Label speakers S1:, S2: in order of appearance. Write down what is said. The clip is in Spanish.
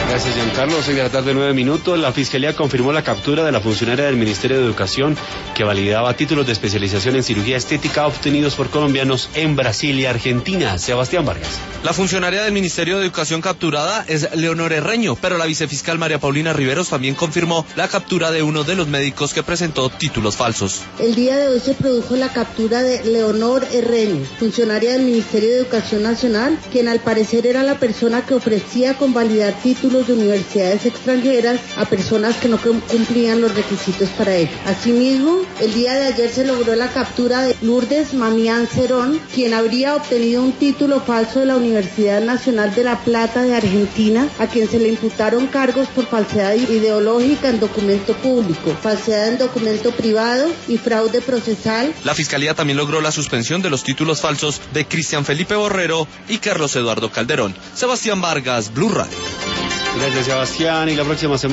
S1: Gracias, Giancarlo. 6:09 p.m. La Fiscalía confirmó la captura de la funcionaria del Ministerio de Educación que validaba títulos de especialización en cirugía estética obtenidos por colombianos en Brasil y Argentina. Sebastián Vargas.
S2: La funcionaria del Ministerio de Educación capturada es Leonor Herreño, pero la vicefiscal María Paulina Riveros también confirmó la captura de uno de los médicos que presentó títulos falsos.
S3: El día de hoy se produjo la captura de Leonor Herreño, funcionaria del Ministerio de Educación Nacional, quien al parecer era la persona que ofrecía convalidar títulos de universidades extranjeras a personas que no cumplían los requisitos para ello. Asimismo, el día de ayer se logró la captura de Lourdes Mamián Cerón, quien habría obtenido un título falso de la Universidad Nacional de La Plata de Argentina, a quien se le imputaron cargos por falsedad ideológica en documento público, falsedad en documento privado y fraude procesal.
S2: La Fiscalía también logró la suspensión de los títulos falsos de Cristian Felipe Borrero y Carlos Eduardo Calderón. Sebastián Vargas, Blue Radio.
S1: Gracias, Sebastián. Y la próxima semana